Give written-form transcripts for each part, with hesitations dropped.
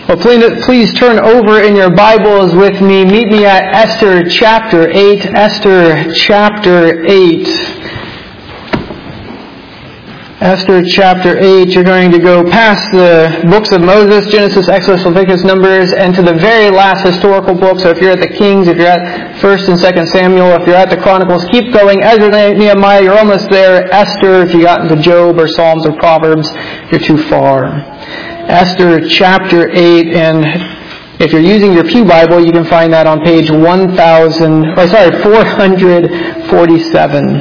Well, please turn over in your Bibles with me. Meet me at Esther chapter 8. Esther chapter 8. Esther chapter 8. You're going to go past the books of Moses, Genesis, Exodus, Leviticus, Numbers, and to the very last historical book. So if you're at the Kings, if you're at 1st and 2nd Samuel, if you're at the Chronicles, keep going. Ezra, Nehemiah, you're almost there. Esther, if you got into Job or Psalms or Proverbs, you're too far. Esther chapter 8, and if you're using your Pew Bible, you can find that on page 447.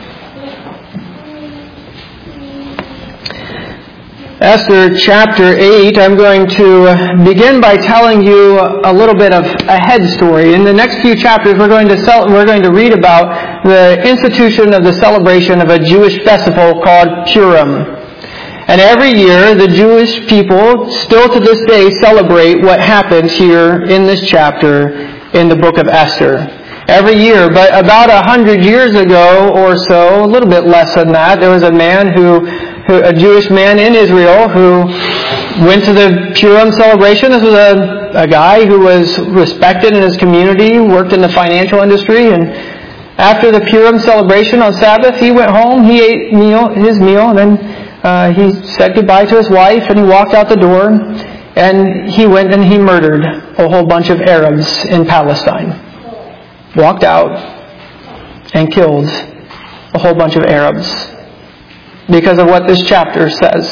Esther chapter 8, I'm going to begin by telling you a little bit of a head story. In the next few chapters, we're going to read about the institution of the celebration of a Jewish festival called Purim. And every year, the Jewish people still to this day celebrate what happened here in this chapter in the book of Esther. Every year, but about 100 years ago or so, a little bit less than that, there was a man a Jewish man in Israel who went to the Purim celebration. This was a guy who was respected in his community, worked in the financial industry, and after the Purim celebration on Sabbath, he went home, he ate his meal, and then he said goodbye to his wife, and he walked out the door, and he went and he murdered a whole bunch of Arabs in Palestine. Walked out and killed a whole bunch of Arabs because of what this chapter says.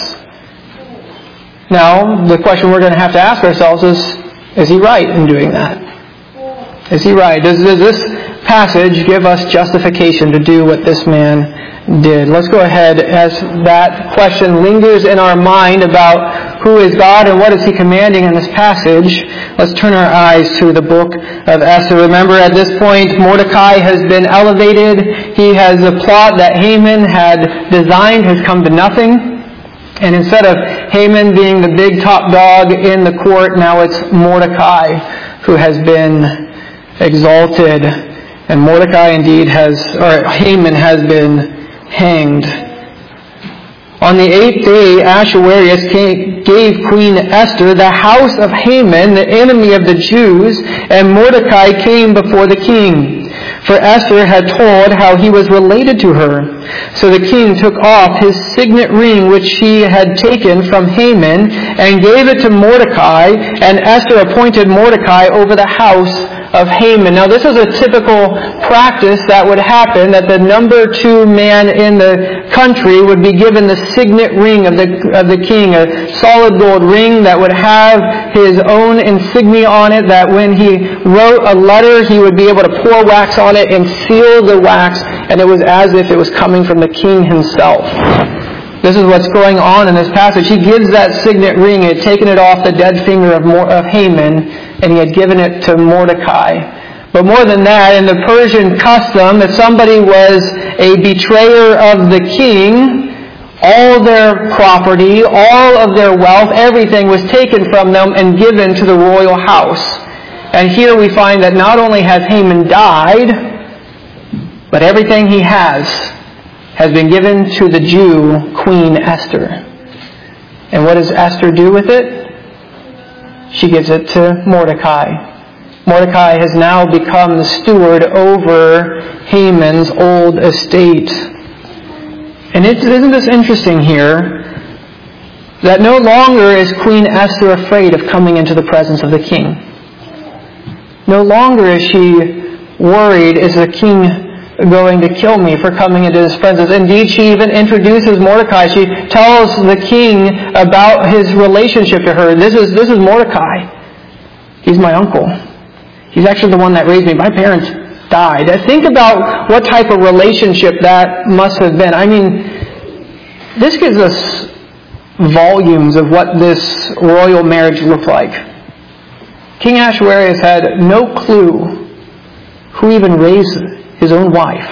Now, the question we're going to have to ask ourselves is he right in doing that? Is he right? Does this passage give us justification to do what this man did? Let's go ahead as that question lingers in our mind about who is God and what is He commanding in this passage. Let's turn our eyes to the book of Esther. Remember, at this point, Mordecai has been elevated. The plot that Haman had designed has come to nothing. And instead of Haman being the big top dog in the court, now it's Mordecai who has been exalted. And Haman has been hanged. On the 8th day, Ahasuerus gave Queen Esther the house of Haman, the enemy of the Jews, and Mordecai came before the king. For Esther had told how he was related to her. So the king took off his signet ring which he had taken from Haman and gave it to Mordecai, and Esther appointed Mordecai over the house of Haman. Now this is a typical practice that would happen, that the number 2 man in the country would be given the signet ring of the king, a solid gold ring that would have his own insignia on it, that when he wrote a letter he would be able to pour wax on it and seal the wax, and it was as if it was coming from the king himself. This is what's going on in this passage. He gives that signet ring. He had taken it off the dead finger of Haman, and he had given it to Mordecai. But more than that, in the Persian custom, if somebody was a betrayer of the king, all their property, all of their wealth, everything was taken from them and given to the royal house. And here we find that not only has Haman died, but everything he has been given to the Jew, Queen Esther. And what does Esther do with it? She gives it to Mordecai. Mordecai has now become the steward over Haman's old estate. And isn't this interesting here? That no longer is Queen Esther afraid of coming into the presence of the king. No longer is she worried, is the king going to kill me for coming into his presence? Indeed, she even introduces Mordecai. She tells the king about his relationship to her. This is Mordecai. He's my uncle. He's actually the one that raised me. My parents died. Think about what type of relationship that must have been. I mean, this gives us volumes of what this royal marriage looked like. King Ahasuerus had no clue who even raised his own wife.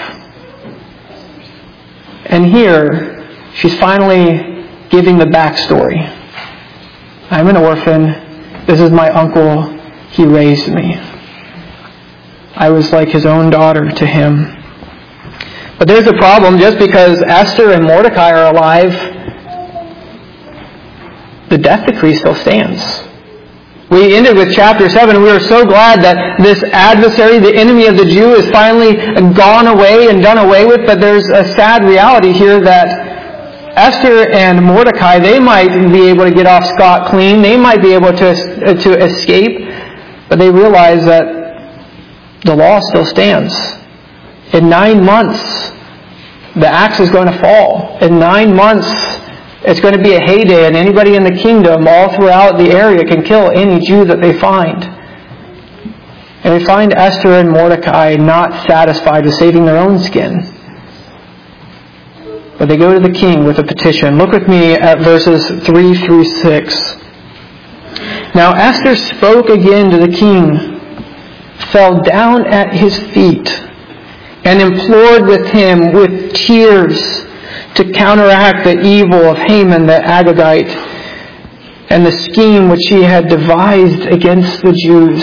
And here, she's finally giving the backstory. I'm an orphan. This is my uncle. He raised me. I was like his own daughter to him. But there's a problem. Just because Esther and Mordecai are alive, the death decree still stands. We ended with chapter 7, and we were so glad that this adversary, the enemy of the Jew, is finally gone away and done away with. But there's a sad reality here that Esther and Mordecai, they might be able to get off scot-clean. They might be able to escape. But they realize that the law still stands. In 9 months, the axe is going to fall. In 9 months, it's going to be a heyday, and anybody in the kingdom all throughout the area can kill any Jew that they find. And we find Esther and Mordecai not satisfied with saving their own skin. But they go to the king with a petition. Look with me at verses 3 through 6. Now Esther spoke again to the king, fell down at his feet, and implored with him with tears to counteract the evil of Haman the Agagite and the scheme which he had devised against the Jews.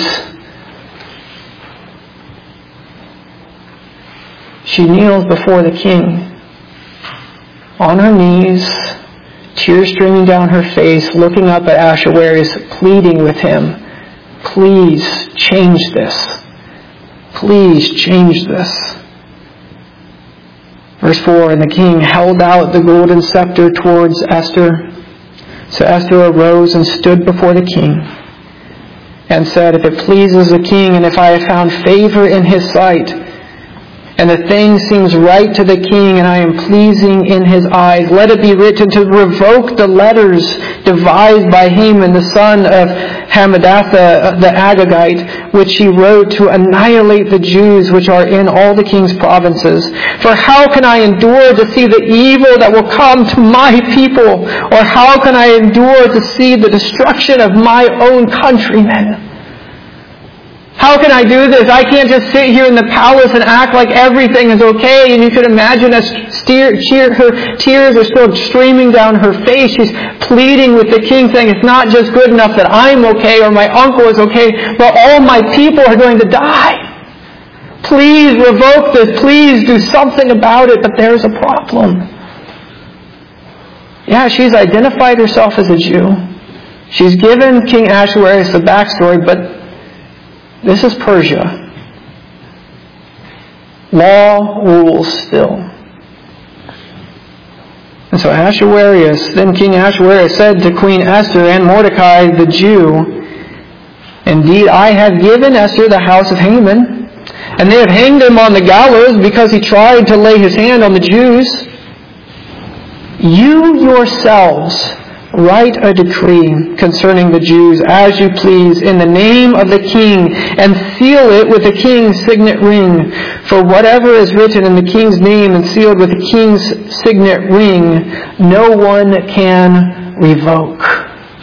She kneels before the king, on her knees, tears streaming down her face, looking up at Ahasuerus, pleading with him, "Please change this. Please change this." Verse 4, and the king held out the golden scepter towards Esther. So Esther arose and stood before the king and said, "If it pleases the king, and if I have found favor in his sight, and the thing seems right to the king, and I am pleasing in his eyes, let it be written to revoke the letters devised by Haman, the son of Hammedatha the Agagite, which he wrote to annihilate the Jews which are in all the king's provinces. For how can I endure to see the evil that will come to my people? Or how can I endure to see the destruction of my own countrymen?" How can I do this? I can't just sit here in the palace and act like everything is okay. And you could imagine her tears are still streaming down her face. She's pleading with the king, saying, "It's not just good enough that I'm okay or my uncle is okay, but all my people are going to die. Please revoke this. Please do something about it." But there's a problem. Yeah, she's identified herself as a Jew. She's given King Ahasuerus the backstory, but this is Persia. Law rules still. And so then King Ahasuerus said to Queen Esther and Mordecai the Jew, "Indeed, I have given Esther the house of Haman, and they have hanged him on the gallows because he tried to lay his hand on the Jews. You yourselves write a decree concerning the Jews as you please in the name of the king, and seal it with the king's signet ring. For whatever is written in the king's name and sealed with the king's signet ring, no one can revoke."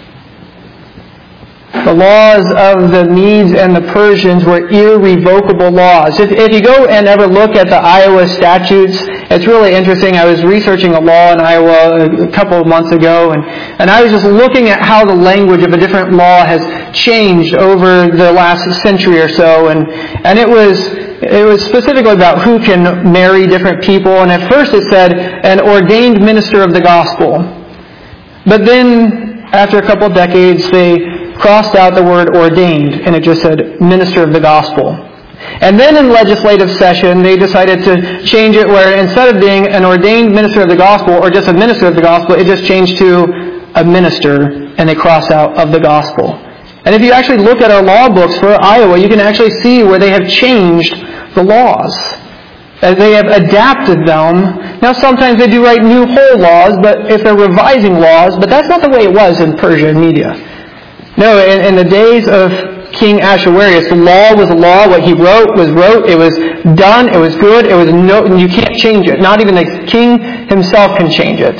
The laws of the Medes and the Persians were irrevocable laws. If you go and ever look at the Iowa statutes, it's really interesting. I was researching a law in Iowa a couple of months ago, and I was just looking at how the language of a different law has changed over the last century or so, and it was specifically about who can marry different people. And at first it said an ordained minister of the gospel, but then after a couple of decades they crossed out the word ordained, and it just said minister of the gospel. And then in legislative session, they decided to change it where instead of being an ordained minister of the gospel or just a minister of the gospel, it just changed to a minister, and they crossed out of the gospel. And if you actually look at our law books for Iowa, you can actually see where they have changed the laws, as they have adapted them. Now sometimes they do write new whole laws, but if they're revising laws, but that's not the way it was in Persia and Media. No, in the days of King Ahasuerus, the law was a law. What he wrote was wrote. It was done. It was good. It was you can't change it. Not even the king himself can change it.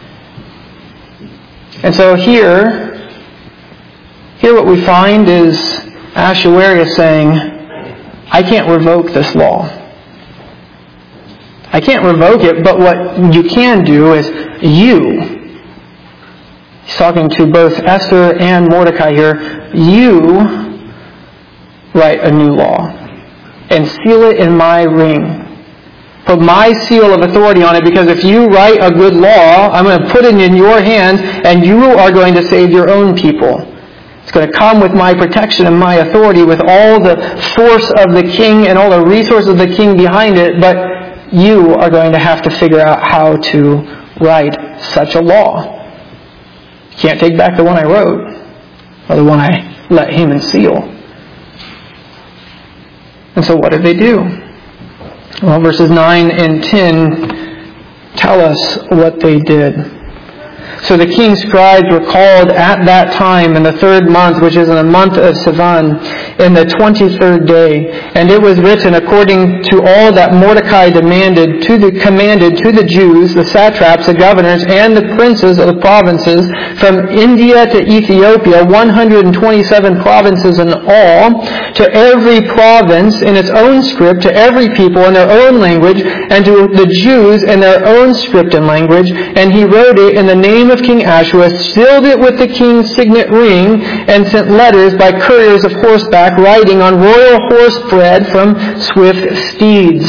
And so here what we find is Ahasuerus saying, "I can't revoke this law. I can't revoke it, but what you can do is you." He's talking to both Esther and Mordecai here. "You write a new law and seal it in my ring. Put my seal of authority on it, because if you write a good law, I'm going to put it in your hands, and you are going to save your own people." It's going to come with my protection and my authority, with all the force of the king and all the resources of the king behind it, but you are going to have to figure out how to write such a law. You can't take back the one I wrote, or the one I let Haman seal. And so what did they do? Well, verses 9 and 10 tell us what they did. So the king's scribes were called at that time in the 3rd month, which is in the month of Sivan, in the 23rd day. And it was written according to all that Mordecai commanded to the Jews, the satraps, the governors, and the princes of the provinces, from India to Ethiopia, 127 provinces in all, to every province in its own script, to every people in their own language, and to the Jews in their own script and language. And he wrote it in the name of King Ahasuerus, sealed it with the king's signet ring, and sent letters by couriers of horseback, riding on royal horse bread from swift steeds.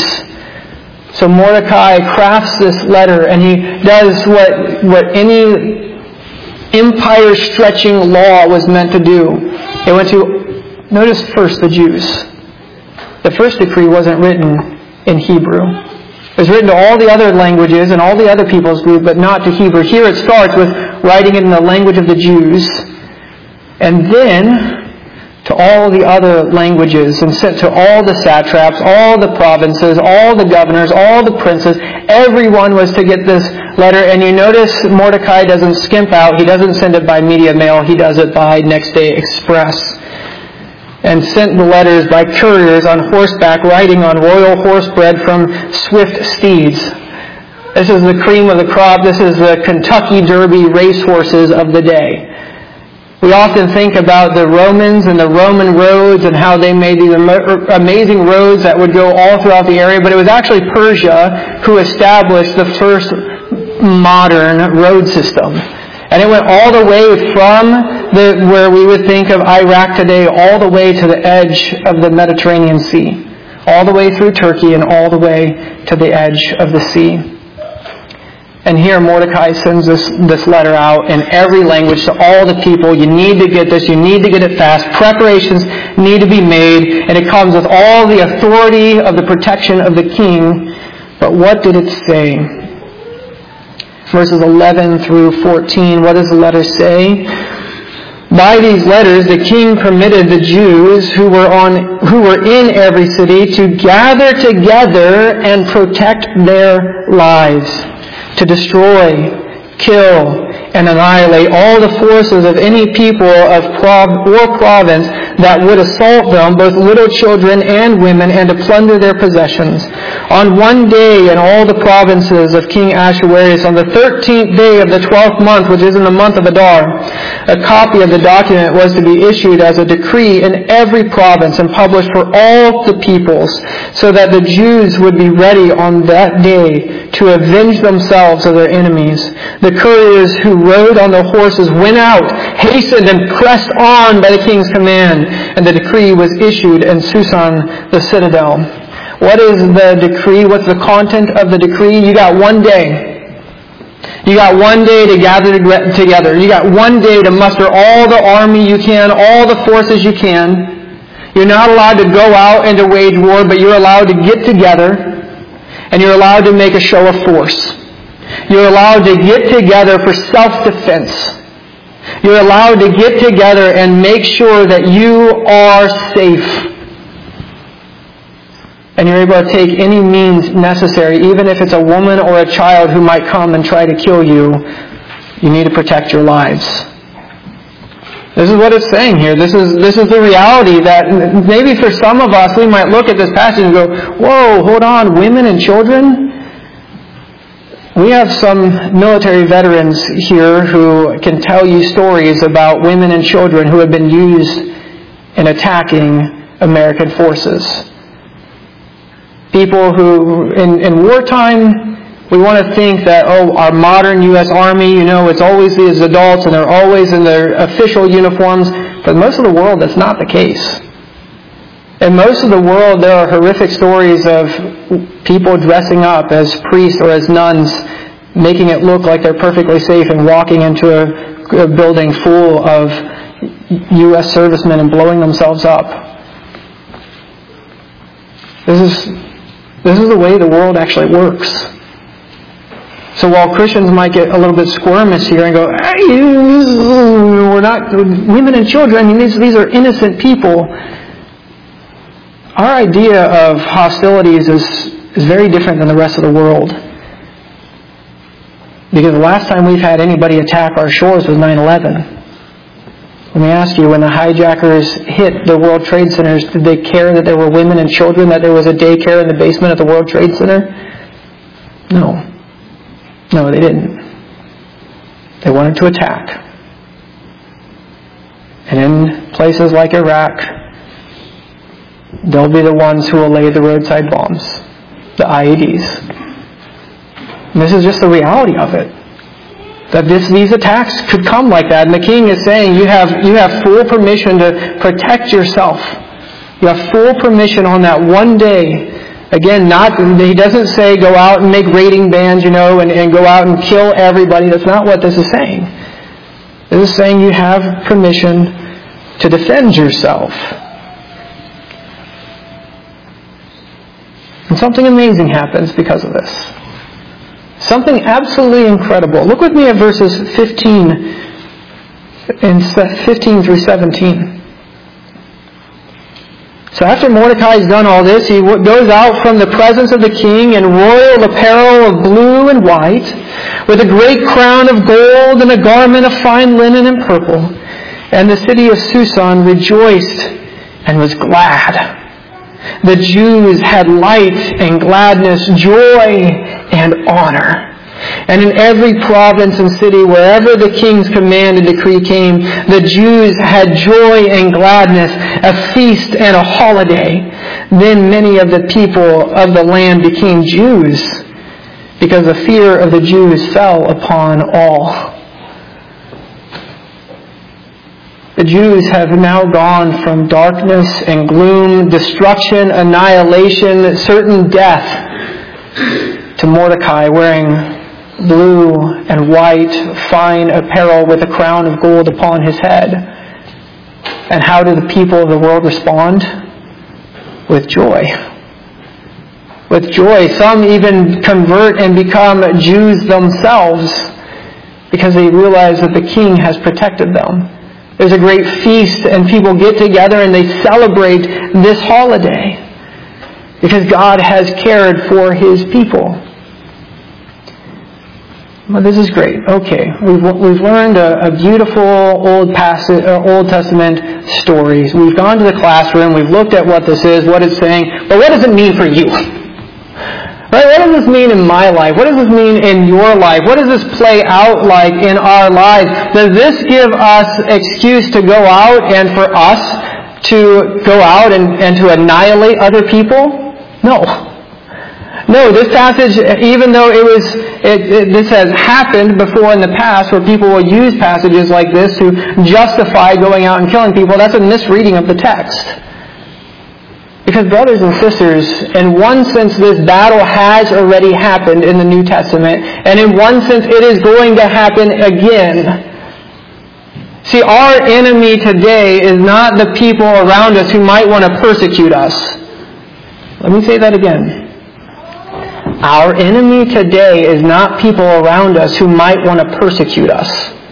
So Mordecai crafts this letter, and he does what any empire-stretching law was meant to do. It went to, notice first, the Jews. The first decree wasn't written in Hebrew. It was written to all the other languages and all the other people's group, but not to Hebrew. Here it starts with writing it in the language of the Jews, and then to all the other languages, and sent to all the satraps, all the provinces, all the governors, all the princes. Everyone was to get this letter. And you notice Mordecai doesn't skimp out. He doesn't send it by media mail. He does it by next day express. And sent the letters by couriers on horseback, riding on royal horse bread from swift steeds. This is the cream of the crop. This is the Kentucky Derby racehorses of the day. We often think about the Romans and the Roman roads and how they made these amazing roads that would go all throughout the area, but it was actually Persia who established the first modern road system. And it went all the way from where we would think of Iraq today, all the way to the edge of the Mediterranean Sea, all the way through Turkey and all the way to the edge of the sea. And here Mordecai sends this letter out in every language to all the people. You need to get this. You need to get it fast. Preparations need to be made. And it comes with all the authority of the protection of the king. But what did it say? Verses 11 through 14. What does the letter say? By these letters, the king permitted the Jews who were in every city to gather together and protect their lives, to destroy, kill, and annihilate all the forces of any people or province that would assault them, both little children and women, and to plunder their possessions. On one day in all the provinces of King Ahasuerus, on the 13th day of the 12th month, which is in the month of Adar, a copy of the document was to be issued as a decree in every province and published for all the peoples, so that the Jews would be ready on that day to avenge themselves of their enemies. The couriers who rode on the horses went out, hastened, and pressed on by the king's command, and the decree was issued in Susan, the citadel. What is the decree? What's the content of the decree? You got one day. You got one day to gather together. You got one day to muster all the army you can, all the forces you can. You're not allowed to go out and to wage war, but you're allowed to get together, and you're allowed to make a show of force. You're allowed to get together for self-defense. You're allowed to get together and make sure that you are safe. And you're able to take any means necessary, even if it's a woman or a child who might come and try to kill you. You need to protect your lives. This is what it's saying here. This is the reality that maybe for some of us, we might look at this passage and go, whoa, hold on, women and children? We have some military veterans here who can tell you stories about women and children who have been used in attacking American forces. People who, in wartime, we want to think that, our modern U.S. Army, it's always these adults and they're always in their official uniforms. But most of the world, that's not the case. In most of the world, there are horrific stories of people dressing up as priests or as nuns, making it look like they're perfectly safe and walking into a building full of U.S. servicemen and blowing themselves up. This is the way the world actually works. So while Christians might get a little bit squirmish here and go, we're not women and children. I mean, these are innocent people. Our idea of hostilities is very different than the rest of the world. Because the last time we've had anybody attack our shores was 9/11. Let me ask you, when the hijackers hit the World Trade Centers, did they care that there were women and children, that there was a daycare in the basement of the World Trade Center? No. No, they didn't. They wanted to attack. And in places like Iraq, they'll be the ones who will lay the roadside bombs, the IEDs. And this is just the reality of it. That these attacks could come like that. And the king is saying you have full permission to protect yourself. You have full permission on that one day. Again, he doesn't say go out and make raiding bands, and go out and kill everybody. That's not what this is saying. This is saying you have permission to defend yourself. And something amazing happens because of this. Something absolutely incredible. Look with me at verses 15 through 17. So after Mordecai's done all this, he goes out from the presence of the king in royal apparel of blue and white, with a great crown of gold and a garment of fine linen and purple. And the city of Susan rejoiced and was glad. The Jews had light and gladness, joy and honor. And in every province and city, wherever the king's command and decree came, the Jews had joy and gladness, a feast and a holiday. Then many of the people of the land became Jews, because the fear of the Jews fell upon all. The Jews have now gone from darkness and gloom, destruction, annihilation, certain death, to Mordecai wearing blue and white, fine apparel with a crown of gold upon his head. And how do the people of the world respond? With joy. With joy. Some even convert and become Jews themselves because they realize that the king has protected them. There's a great feast and people get together and they celebrate this holiday because God has cared for His people. Well, this is great. Okay, we've learned a beautiful Old Testament stories. We've gone to the classroom. We've looked at what this is, what it's saying. But what does it mean for you? Right? What does this mean in my life? What does this mean in your life? What does this play out like in our lives? Does this give us excuse to go out and for us to go out and to annihilate other people? No. No, this passage, even though this has happened before in the past where people will use passages like this to justify going out and killing people, that's a misreading of the text. Because brothers and sisters, in one sense this battle has already happened in the New Testament, and in one sense it is going to happen again. See, our enemy today is not the people around us who might want to persecute us. Let me say that again. Our enemy today is not people around us who might want to persecute us.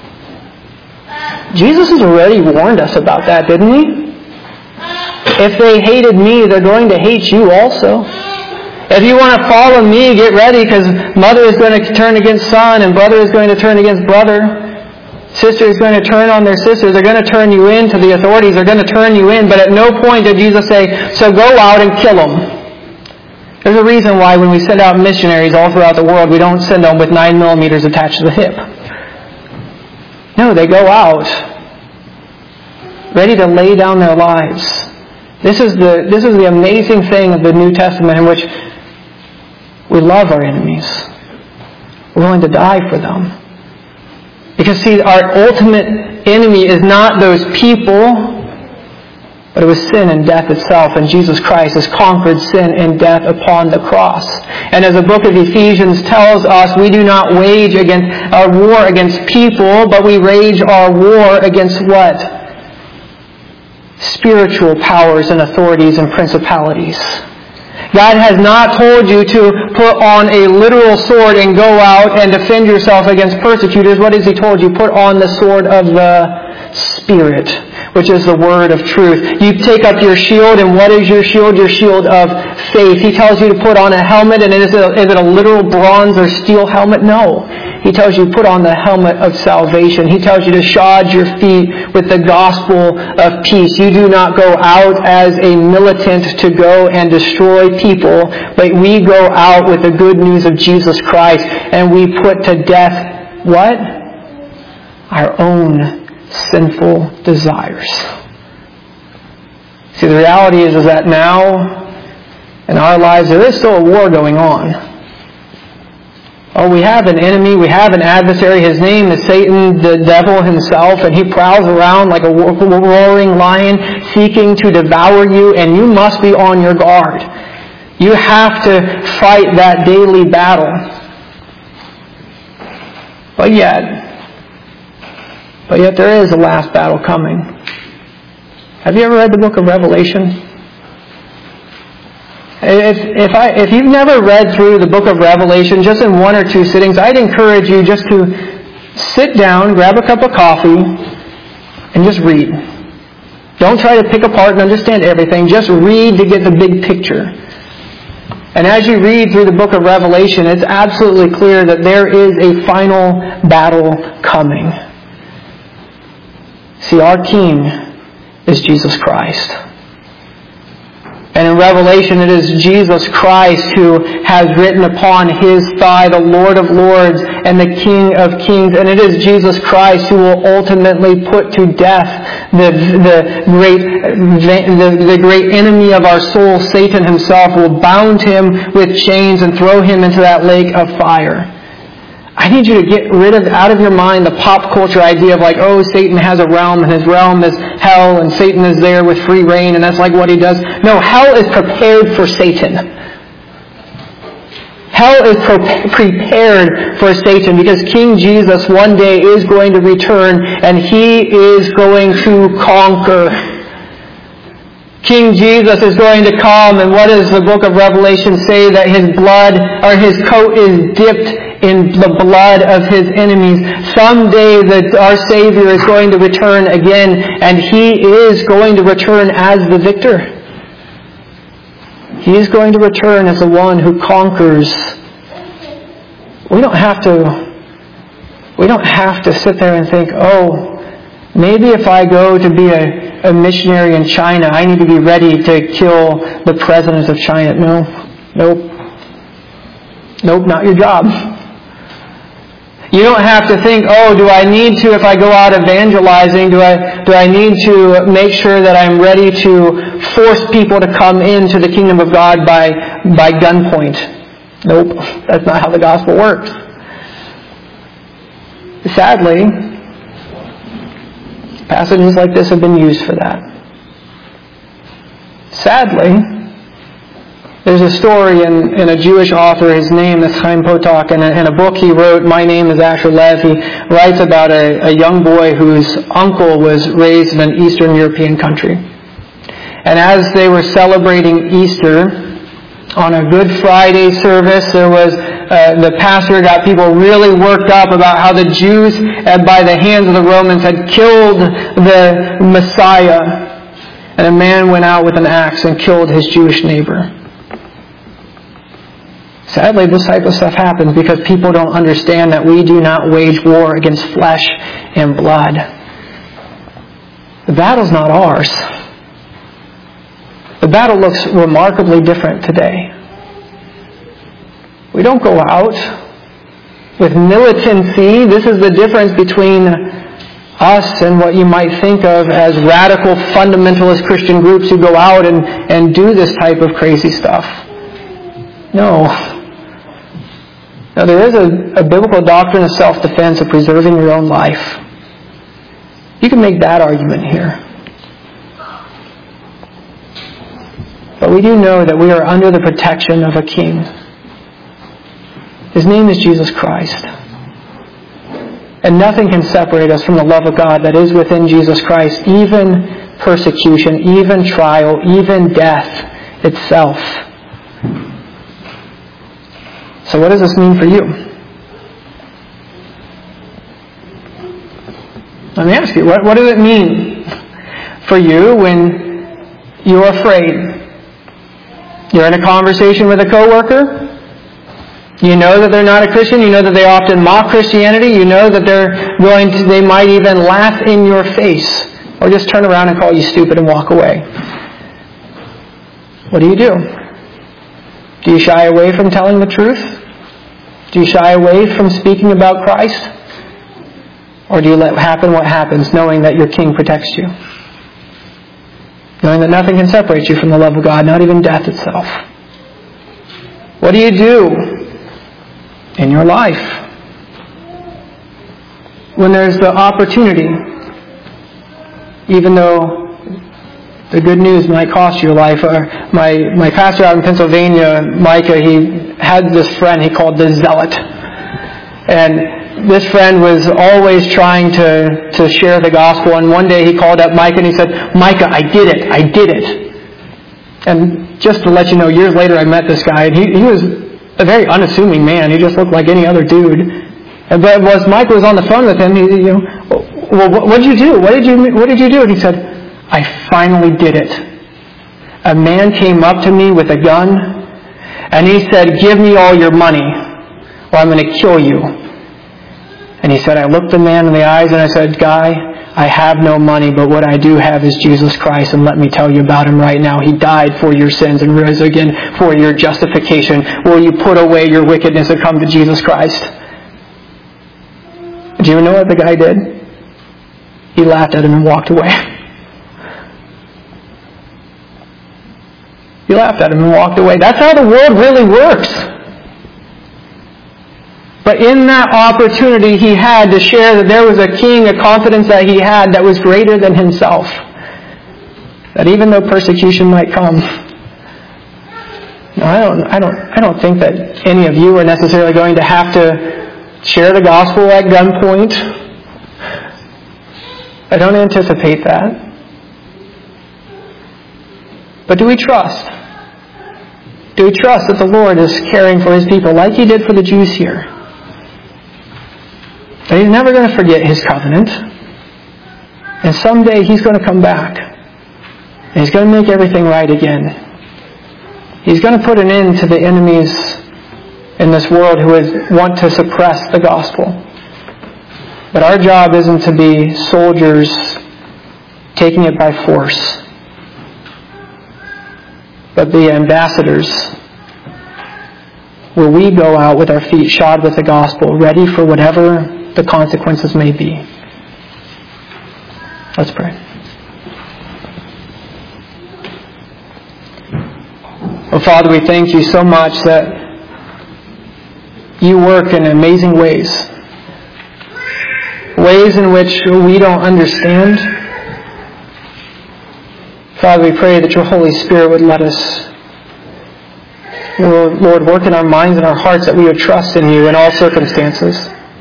Jesus has already warned us about that, didn't He? If they hated me, they're going to hate you also. If you want to follow me, get ready, because mother is going to turn against son, and brother is going to turn against brother. Sister is going to turn on their sisters. They're going to turn you in to the authorities. They're going to turn you in. But at no point did Jesus say, so go out and kill them. There's a reason why when we send out missionaries all throughout the world, we don't send them with 9mm attached to the hip. No, they go out ready to lay down their lives. This is the amazing thing of the New Testament in which we love our enemies. We're willing to die for them. Because see, our ultimate enemy is not those people, but it was sin and death itself, and Jesus Christ has conquered sin and death upon the cross. And as the book of Ephesians tells us, we do not wage our war against people, but we wage our war against what? spiritual powers and authorities and principalities. God has not told you to put on a literal sword and go out and defend yourself against persecutors. What has He told you? Put on the sword of the Spirit, which is the word of truth. You take up your shield, and what is your shield? Your shield of faith. He tells you to put on a helmet, and is it a literal bronze or steel helmet? No. He tells you to put on the helmet of salvation. He tells you to shod your feet with the gospel of peace. You do not go out as a militant to go and destroy people, but we go out with the good news of Jesus Christ, and we put to death what? Our own sinful desires. See, the reality is that now in our lives there is still a war going on. Oh, we have an enemy, we have an adversary. His name is Satan, the devil himself, and he prowls around like a roaring lion seeking to devour you, and you must be on your guard. You have to fight that daily battle. But yet there is a last battle coming. Have you ever read the book of Revelation? If you've never read through the book of Revelation just in one or two sittings, I'd encourage you just to sit down, grab a cup of coffee, and just read. Don't try to pick apart and understand everything. Just read to get the big picture. And as you read through the book of Revelation, it's absolutely clear that there is a final battle coming. See, our King is Jesus Christ. And in Revelation, it is Jesus Christ who has written upon His thigh the Lord of Lords and the King of Kings. And it is Jesus Christ who will ultimately put to death the great enemy of our soul, Satan himself, will bound him with chains and throw him into that lake of fire. I need you to get rid of, out of your mind, the pop culture idea of like, oh, Satan has a realm, and his realm is hell, and Satan is there with free reign, and that's like what he does. No, hell is prepared for Satan. Hell is prepared for Satan, because King Jesus one day is going to return, and He is going to conquer. King Jesus is going to come, and what does the book of Revelation say? That His blood, or His coat is dipped in the blood of His enemies. Someday our Savior is going to return again, and He is going to return as the victor. He is going to return as the one who conquers. We don't have to sit there and think, oh, maybe if I go to be a missionary in China, I need to be ready to kill the president of China. Nope, not your job. You don't have to think, oh, do I need to, if I go out evangelizing, do I need to make sure that I'm ready to force people to come into the kingdom of God by gunpoint? Nope, that's not how the gospel works. Sadly, passages like this have been used for that. Sadly, there's a story in a Jewish author, his name is Chaim Potok, and in a book he wrote, My Name is Asher Lev, he writes about a young boy whose uncle was raised in an Eastern European country. And as they were celebrating Easter, on a Good Friday service, there was the pastor got people really worked up about how the Jews, by the hands of the Romans, had killed the Messiah. And a man went out with an axe and killed his Jewish neighbor. Sadly, this type of stuff happens because people don't understand that we do not wage war against flesh and blood. The battle's not ours. The battle looks remarkably different today. We don't go out with militancy. This is the difference between us and what you might think of as radical fundamentalist Christian groups who go out and do this type of crazy stuff. No. Now, there is a biblical doctrine of self-defense, of preserving your own life. You can make that argument here. But we do know that we are under the protection of a King. His name is Jesus Christ. And nothing can separate us from the love of God that is within Jesus Christ, even persecution, even trial, even death itself. So what does this mean for you? Let me ask you, what does it mean for you when you're afraid? You're in a conversation with a coworker. You know that they're not a Christian. You know that they often mock Christianity. You know that they might even laugh in your face or just turn around and call you stupid and walk away. What do? Do you shy away from telling the truth? Do you shy away from speaking about Christ? Or do you let happen what happens, knowing that your King protects you? Knowing that nothing can separate you from the love of God, not even death itself. What do you do in your life when there's the opportunity, even though the good news might cost you your life? My pastor out in Pennsylvania, Micah, he had this friend he called the Zealot. And this friend was always trying to share the gospel. And one day he called up Micah and he said, "Micah, I did it. And just to let you know, years later I met this guy, and he was a very unassuming man. He just looked like any other dude. But as Micah was on the phone with him, well, what did you do? What did you do? And he said, "I finally did it. A man came up to me with a gun, and he said, 'Give me all your money, or I'm going to kill you.' And he said, I looked the man in the eyes and I said, 'Guy, I have no money, but what I do have is Jesus Christ, and let me tell you about Him right now. He died for your sins and rose again for your justification. Will you put away your wickedness and come to Jesus Christ?'" Do you know what the guy did? He laughed at him and walked away. He laughed at him and walked away. That's how the world really works. But in that opportunity he had to share that there was a king, a confidence that he had that was greater than himself. That even though persecution might come. Now, I don't think that any of you are necessarily going to have to share the gospel at gunpoint. I don't anticipate that. But do we trust? Do we trust that the Lord is caring for His people like He did for the Jews here? That He's never going to forget His covenant. And someday He's going to come back. And He's going to make everything right again. He's going to put an end to the enemies in this world who would want to suppress the gospel. But our job isn't to be soldiers taking it by force, but be ambassadors where we go out with our feet shod with the gospel, ready for whatever the consequences may be. Let's pray. Oh, Father, we thank You so much that You work in amazing ways. Ways in which we don't understand. Father, we pray that Your Holy Spirit would let us, Lord, work in our minds and our hearts, that we would trust in You in all circumstances.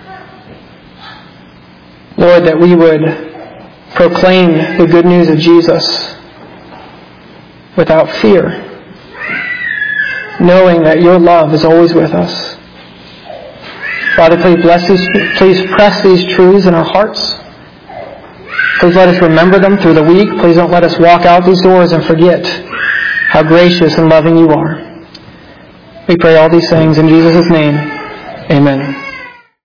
Lord, that we would proclaim the good news of Jesus without fear, knowing that Your love is always with us. Father, please press these truths in our hearts. Please let us remember them through the week. Please don't let us walk out these doors and forget how gracious and loving You are. We pray all these things in Jesus' name. Amen.